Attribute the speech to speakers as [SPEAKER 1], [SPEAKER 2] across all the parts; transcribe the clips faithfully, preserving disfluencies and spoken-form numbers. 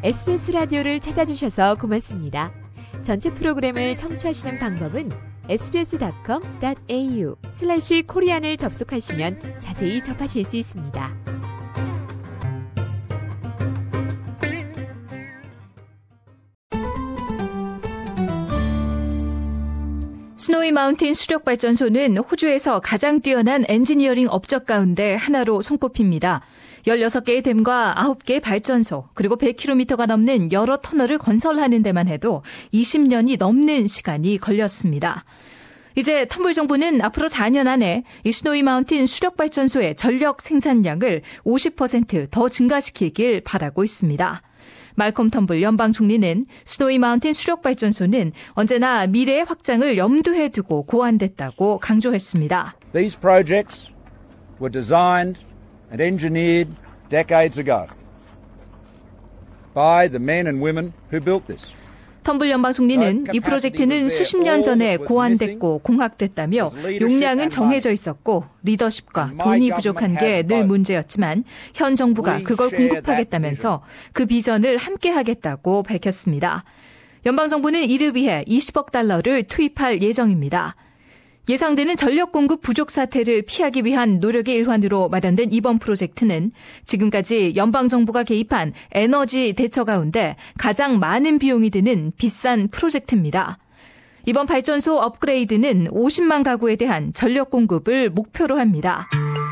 [SPEAKER 1] 에스비에스 라디오를 찾아주셔서 고맙습니다. 전체 프로그램을 청취하시는 방법은 에스비에스닷컴 닷 에이유 슬래시 코리안을 접속하시면 자세히 접하실 수 있습니다.
[SPEAKER 2] 스노이 마운틴 수력발전소는 호주에서 가장 뛰어난 엔지니어링 업적 가운데 하나로 손꼽힙니다. 열여섯 개의 댐과 아홉 개의 발전소, 그리고 백 킬로미터가 넘는 여러 터널을 건설하는 데만 해도 이십 년이 넘는 시간이 걸렸습니다. 이제 텀블 정부는 앞으로 사 년 안에 이 스노이 마운틴 수력발전소의 전력 생산량을 오십 퍼센트 더 증가시키길 바라고 있습니다. 말콤 텀블 연방 총리는 스노이 마운틴 수력발전소는 언제나 미래의 확장을 염두에 두고 고안됐다고 강조했습니다.
[SPEAKER 3] These projects were designed and engineered decades ago by the men and women who built this.
[SPEAKER 2] 텀블 연방 총리는 이 프로젝트는 수십 년 전에 고안됐고 공학됐다며 용량은 정해져 있었고 리더십과 돈이 부족한 게 늘 문제였지만 현 정부가 그걸 공급하겠다면서 그 비전을 함께 하겠다고 밝혔습니다. 연방 정부는 이를 위해 이십억 달러를 투입할 예정입니다. 예상되는 전력 공급 부족 사태를 피하기 위한 노력의 일환으로 마련된 이번 프로젝트는 지금까지 연방정부가 개입한 에너지 대처 가운데 가장 많은 비용이 드는 비싼 프로젝트입니다. 이번 발전소 업그레이드는 오십만 가구에 대한 전력 공급을 목표로 합니다.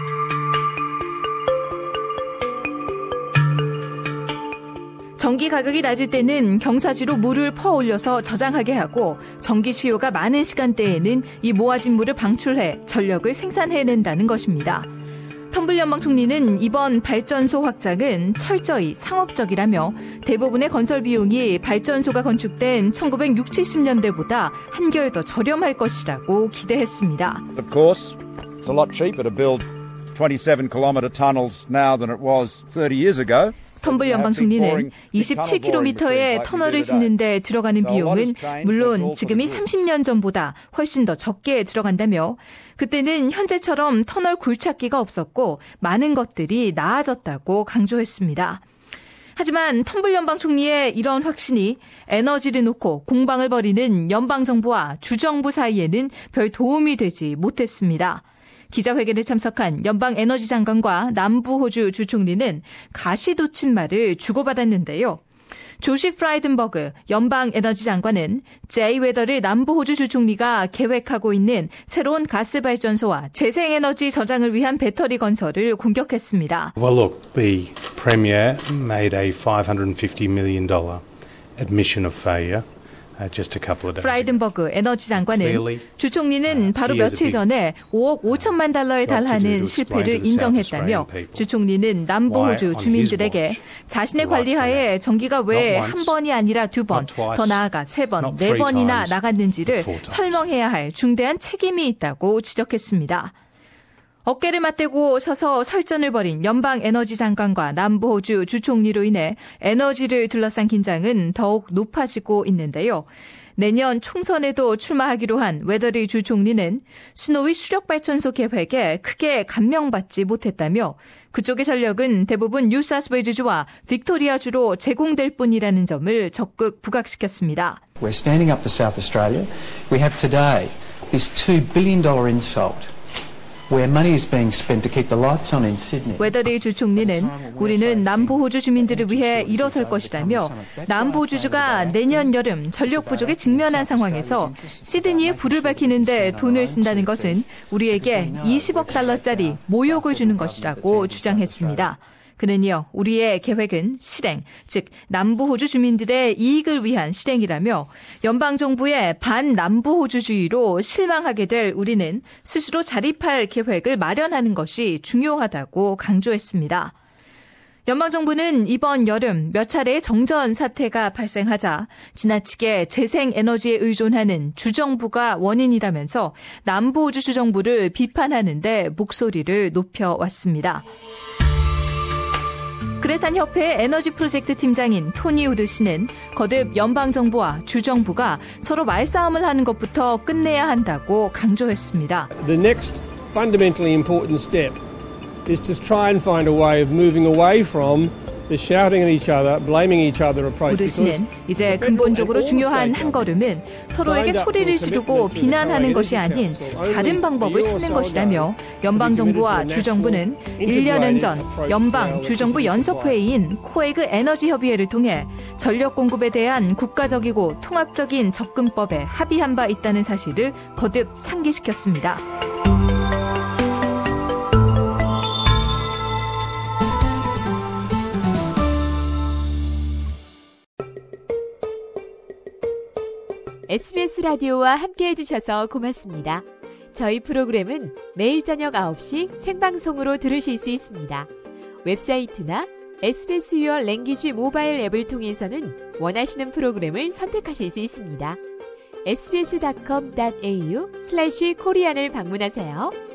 [SPEAKER 2] 전기 가격이 낮을 때는 경사지로 물을 퍼올려서 저장하게 하고 전기 수요가 많은 시간대에는 이 모아진 물을 방출해 전력을 생산해낸다는 것입니다. 텀블 연방 총리는 이번 발전소 확장은 철저히 상업적이라며 대부분의 건설 비용이 발전소가 건축된 천구백육십, 칠십 년대보다 한결 더 저렴할 것이라고 기대했습니다.
[SPEAKER 3] Of course, it's a lot cheaper to build twenty-seven kilometer tunnels now than it was thirty years ago.
[SPEAKER 2] 텀블 연방 총리는 이십칠 킬로미터의 터널을 짓는 데 들어가는 비용은 물론 지금이 삼십 년 전보다 훨씬 더 적게 들어간다며 그때는 현재처럼 터널 굴착기가 없었고 많은 것들이 나아졌다고 강조했습니다. 하지만 텀블 연방 총리의 이런 확신이 에너지를 놓고 공방을 벌이는 연방정부와 주정부 사이에는 별 도움이 되지 못했습니다. 기자회견에 참석한 연방 에너지 장관과 남부 호주 주총리는 가시돋침말을 주고받았는데요. 조시 프라이든버그 연방 에너지 장관은 제이 웨더를 남부 호주 주총리가 계획하고 있는 새로운 가스 발전소와 재생에너지 저장을 위한 배터리 건설을 공격했습니다.
[SPEAKER 4] Well, look, the Premier made a five hundred fifty million dollars admission of failure.
[SPEAKER 2] 프라이든버그 에너지 장관은 주총리는 바로 며칠 전에 오억 오천만 달러에 달하는 실패를 인정했다며 주총리는 남부호주 주민들에게 자신의 관리하에 전기가 왜 한 번이 아니라 두 번, 더 나아가 세 번, 네 번이나 나갔는지를 설명해야 할 중대한 책임이 있다고 지적했습니다. 어깨를 맞대고 서서 설전을 벌인 연방 에너지 장관과 남부호주 주총리로 인해 에너지를 둘러싼 긴장은 더욱 높아지고 있는데요. 내년 총선에도 출마하기로 한 웨더리 주총리는 스노위 수력발전소 계획에 크게 감명받지 못했다며 그쪽의 전력은 대부분 뉴사우스웨일즈주와 빅토리아주로 제공될 뿐이라는 점을 적극 부각시켰습니다.
[SPEAKER 5] We're standing up for South Australia. We have today this two billion dollars insult. Where money is being spent to keep the lights on in Sydney.
[SPEAKER 2] 웨더리 주총리는 우리는 남부호주 주민들을 위해 일어설 것이라며 남부호주주가 내년 여름 전력 부족에 직면한 상황에서 시드니에 불을 밝히는데 돈을 쓴다는 것은 우리에게 이십억 달러짜리 모욕을 주는 것이라고 주장했습니다. 그는요, 우리의 계획은 실행, 즉 남부호주 주민들의 이익을 위한 실행이라며 연방정부의 반남부호주주의로 실망하게 될 우리는 스스로 자립할 계획을 마련하는 것이 중요하다고 강조했습니다. 연방정부는 이번 여름 몇 차례의 정전 사태가 발생하자 지나치게 재생에너지에 의존하는 주정부가 원인이라면서 남부호주 주정부를 비판하는 데 목소리를 높여왔습니다. 그레탄 협회 에너지 프로젝트 팀장인 토니 우드 씨는 거듭 연방정부와 주정부가 서로 말싸움을 하는 것부터 끝내야 한다고 강조했습니다.
[SPEAKER 6] The next fundamentally important step is to try and find a way of moving away from
[SPEAKER 2] 우드 씨는 이제 근본적으로 중요한 한 걸음은 서로에게 소리를 지르고 비난하는 것이 아닌 다른 방법을 찾는 것이라며 연방정부와 주정부는 일 년여 전 연방, 주정부 연석회의인 코에그 에너지협의회를 통해 전력 공급에 대한 국가적이고 통합적인 접근법에 합의한 바 있다는 사실을 거듭 상기시켰습니다.
[SPEAKER 1] 에스비에스 라디오와 함께해 주셔서 고맙습니다. 저희 프로그램은 매일 저녁 아홉 시 생방송으로 들으실 수 있습니다. 웹사이트나 에스비에스 Your Language 모바일 앱을 통해서는 원하시는 프로그램을 선택하실 수 있습니다. 에스비에스 닷컴 닷에이유 슬래시 코리안을 방문하세요.